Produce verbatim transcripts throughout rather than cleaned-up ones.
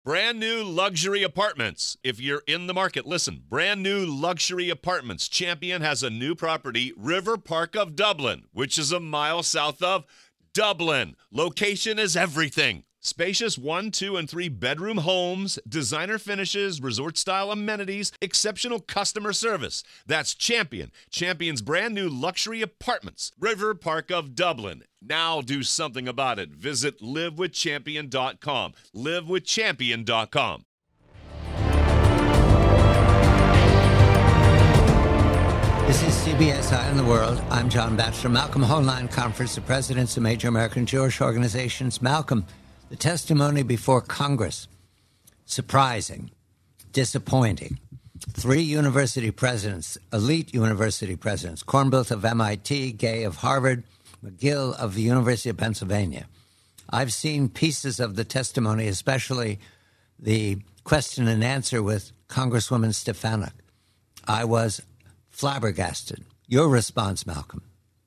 Brand new luxury apartments. If you're in the market, listen. Brand new luxury apartments. Champion has a new property, River Park of Dublin, which is a mile south of Dublin. Location is everything. Spacious one, two, and three bedroom homes, designer finishes, resort-style amenities, exceptional customer service. That's Champion. Champion's brand new luxury apartments. River Park of Dublin. Now do something about it. Visit live with champion dot com. live with champion dot com. This is C B S Eye on the World. I'm John Batchelor. Malcolm Hoenlein, Conference of Presidents of Major American Jewish Organizations. Malcolm, the testimony before Congress, surprising, disappointing. Three university presidents, elite university presidents, Kornbluth of M I T, Gay of Harvard, McGill of the University of Pennsylvania. I've seen pieces of the testimony, especially the question and answer with Congresswoman Stefanik. I was flabbergasted. Your response, Malcolm?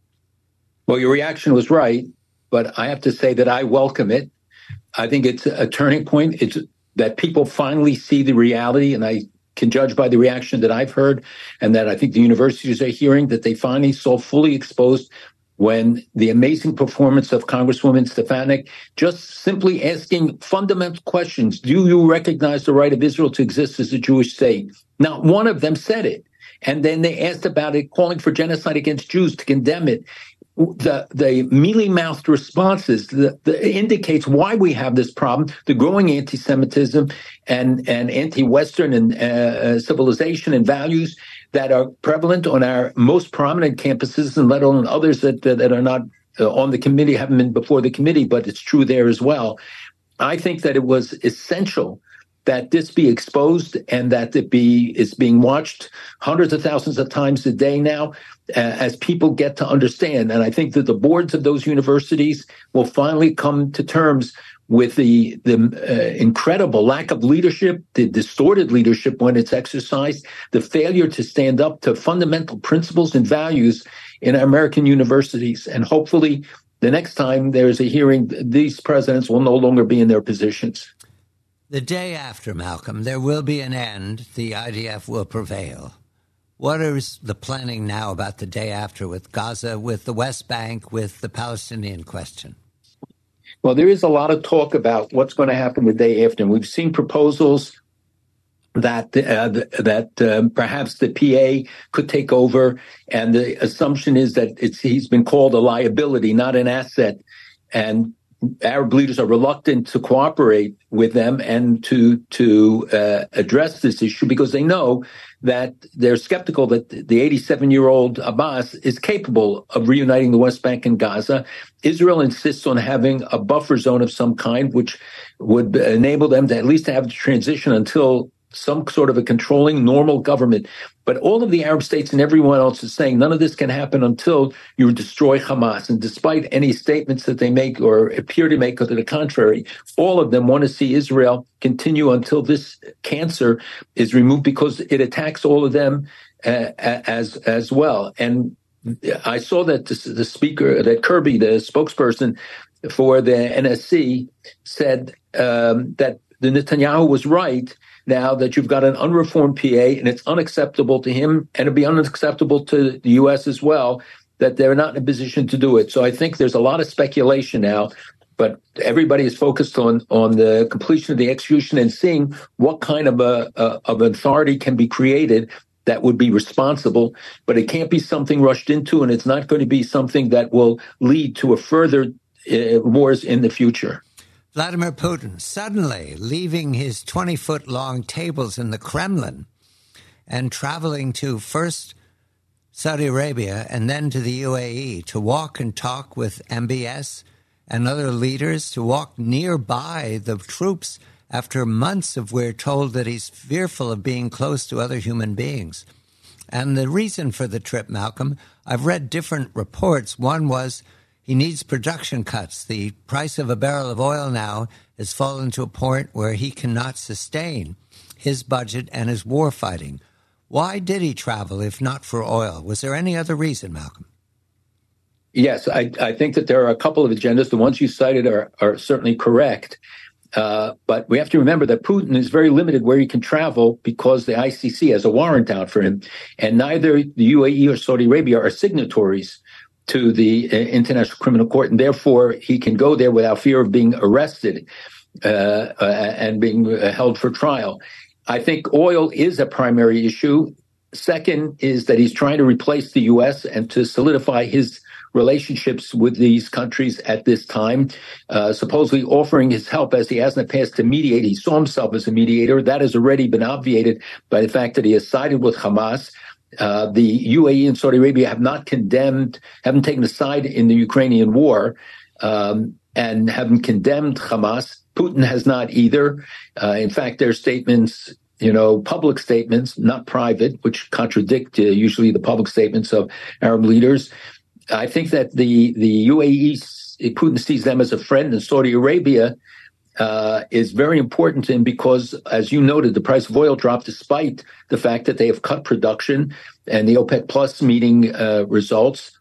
Well, your reaction was right, but I have to say that I welcome it. I think it's a turning point. It's that people finally see the reality, and I can judge by the reaction that I've heard and that I think the universities are hearing, that they finally saw fully exposed when the amazing performance of Congresswoman Stefanik, just simply asking fundamental questions. Do you recognize the right of Israel to exist as a Jewish state? Not one of them said it. And then they asked about it, calling for genocide against Jews, to condemn it. The, the mealy-mouthed responses the, the indicates why we have this problem, the growing anti-Semitism and, and anti-Western and uh, civilization and values that are prevalent on our most prominent campuses, and let alone others that, that, that are not uh, on the committee, haven't been before the committee, but it's true there as well. I think that it was essential that this be exposed and that it be is being watched hundreds of thousands of times a day now uh, as people get to understand. And I think that the boards of those universities will finally come to terms with the, the uh, incredible lack of leadership, the distorted leadership when it's exercised, the failure to stand up to fundamental principles and values in our American universities. And hopefully the next time there's a hearing, these presidents will no longer be in their positions. The day after, Malcolm, there will be an end. The I D F will prevail. What is the planning now about the day after with Gaza, with the West Bank, with the Palestinian question? Well, there is a lot of talk about what's going to happen the day after. And we've seen proposals that uh, that uh, perhaps the P A could take over. And the assumption is that it's he's been called a liability, not an asset. And Arab leaders are reluctant to cooperate with them and to to uh, address this issue because they know that they're skeptical that the eighty-seven-year-old Abbas is capable of reuniting the West Bank and Gaza. Israel insists on having a buffer zone of some kind, which would enable them to at least have the transition until some sort of a controlling normal government. But all of the Arab states and everyone else is saying none of this can happen until you destroy Hamas. And despite any statements that they make or appear to make to the contrary, all of them want to see Israel continue until this cancer is removed because it attacks all of them uh, as as well. And I saw that the, the speaker, that Kirby, the spokesperson for the N S C, said um, that the Netanyahu was right now that you've got an unreformed P A and it's unacceptable to him and it'd be unacceptable to the U S as well, that they're not in a position to do it. So I think there's a lot of speculation now, but everybody is focused on, on the completion of the execution and seeing what kind of a, a of authority can be created that would be responsible, but it can't be something rushed into, and it's not going to be something that will lead to a further uh, wars in the future. Vladimir Putin suddenly leaving his twenty-foot-long tables in the Kremlin and traveling to first Saudi Arabia and then to the U A E to walk and talk with M B S and other leaders, to walk nearby the troops after months of we're told that he's fearful of being close to other human beings. And the reason for the trip, Malcolm, I've read different reports. One was he needs production cuts. The price of a barrel of oil now has fallen to a point where he cannot sustain his budget and his war fighting. Why did he travel if not for oil? Was there any other reason, Malcolm? Yes, I, I think that there are a couple of agendas. The ones you cited are, are certainly correct. Uh, but we have to remember that Putin is very limited where he can travel because the I C C has a warrant out for him. And neither the U A E or Saudi Arabia are signatories to the uh, International Criminal Court. And therefore, he can go there without fear of being arrested uh, uh, and being uh, held for trial. I think oil is a primary issue. Second is that he's trying to replace the U S and to solidify his relationships with these countries at this time, uh, supposedly offering his help as he has in the past to mediate. He saw himself as a mediator. That has already been obviated by the fact that he has sided with Hamas. Uh, the U A E and Saudi Arabia have not condemned, haven't taken a side in the Ukrainian war, um, and haven't condemned Hamas. Putin has not either. Uh, in fact, their statements, you know, public statements, not private, which contradict uh, usually the public statements of Arab leaders. I think that the, the U A E, Putin sees them as a friend, and Saudi Arabia uh, is very important to him because, as you noted, the price of oil dropped despite the fact that they have cut production and the OPEC Plus meeting uh, results.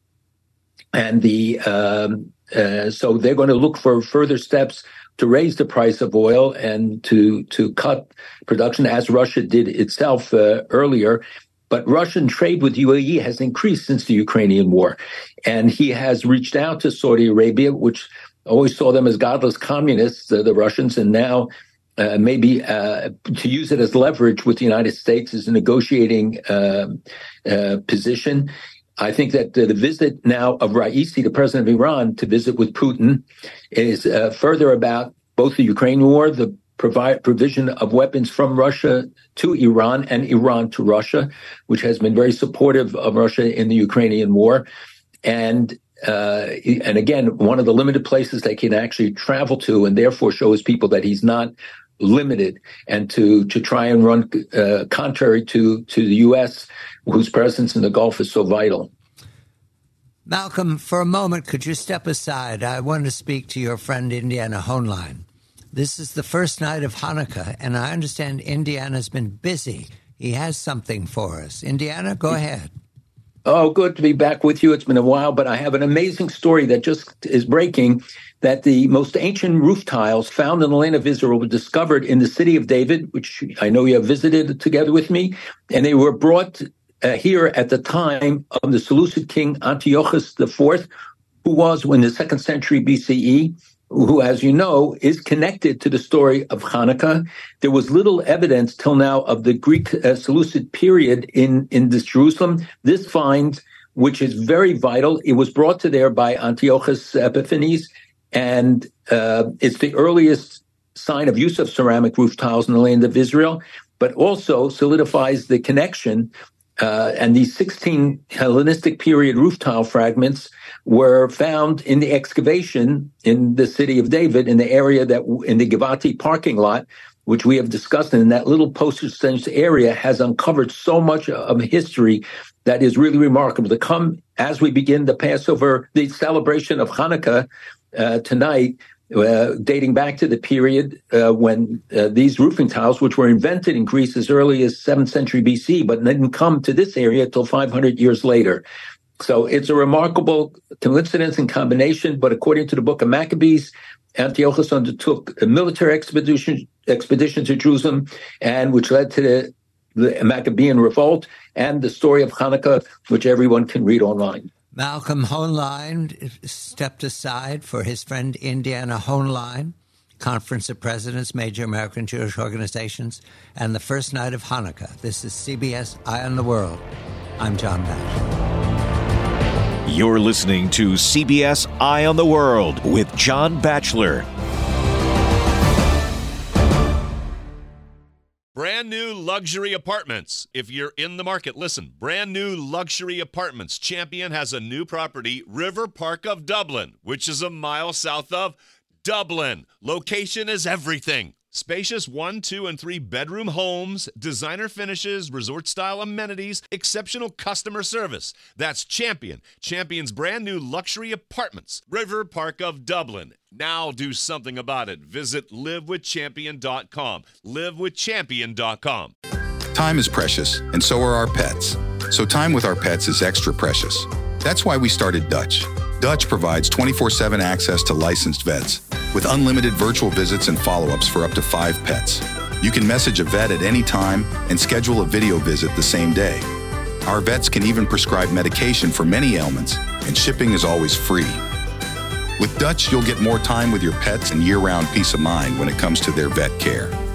And the um, uh, so they're going to look for further steps to raise the price of oil and to, to cut production, as Russia did itself uh, earlier. But Russian trade with U A E has increased since the Ukrainian war. And he has reached out to Saudi Arabia, which always saw them as godless communists, uh, the Russians, and now uh, maybe uh, to use it as leverage with the United States as a negotiating uh, uh, position. I think that uh, the visit now of Raisi, the president of Iran, to visit with Putin is uh, further about both the Ukraine war, the provide provision of weapons from Russia to Iran and Iran to Russia, which has been very supportive of Russia in the Ukrainian war. And uh, and again, one of the limited places they can actually travel to, and therefore shows people that he's not limited, and to to try and run uh, contrary to, to the U S, whose presence in the Gulf is so vital. Malcolm, for a moment, could you step aside? I want to speak to your friend Indiana Hoenlein. This is the first night of Hanukkah, and I understand Indiana's been busy. He has something for us. Indiana, go ahead. Oh, good to be back with you. It's been a while, but I have an amazing story that just is breaking, that the most ancient roof tiles found in the land of Israel were discovered in the city of David, which I know you have visited together with me, and they were brought uh, here at the time of the Seleucid king Antiochus the Fourth, who was in the second century B C E, who, as you know, is connected to the story of Hanukkah. There was little evidence till now of the Greek uh, Seleucid period in, in this Jerusalem. This find, which is very vital, it was brought to there by Antiochus Epiphanes, and uh, it's the earliest sign of use of ceramic roof tiles in the land of Israel, but also solidifies the connection. Uh, and these sixteen Hellenistic period roof tile fragments were found in the excavation in the city of David, in the area that in the Givati parking lot, which we have discussed, and that little postage area has uncovered so much of history that is really remarkable. To come as we begin the Passover, the celebration of Hanukkah uh, tonight, Uh, dating back to the period uh, when uh, these roofing tiles, which were invented in Greece as early as seventh century B C, but didn't come to this area until five hundred years later. So it's a remarkable coincidence and combination, but according to the book of Maccabees, Antiochus undertook a military expedition, expedition to Jerusalem, and which led to the, the Maccabean revolt and the story of Hanukkah, which everyone can read online. Malcolm Hoenlein stepped aside for his friend Indiana Hoenlein, Conference of Presidents, Major American Jewish Organizations, and the first night of Hanukkah. This is C B S Eye on the World. I'm John Batchelor. You're listening to C B S Eye on the World with John Batchelor. Brand new luxury apartments. If you're in the market, listen. Brand new luxury apartments. Champion has a new property, River Park of Dublin, which is a mile south of Dublin. Location is everything. Spacious one, two, and three bedroom homes, designer finishes, resort-style amenities, exceptional customer service. That's Champion. Champion's brand new luxury apartments, River Park of Dublin. Now do something about it. Visit live with champion dot com. live with champion dot com. Time is precious, and so are our pets. So time with our pets is extra precious. That's why we started Dutch. Dutch provides twenty-four seven access to licensed vets with unlimited virtual visits and follow-ups for up to five pets. You can message a vet at any time and schedule a video visit the same day. Our vets can even prescribe medication for many ailments, and shipping is always free. With Dutch, you'll get more time with your pets and year-round peace of mind when it comes to their vet care.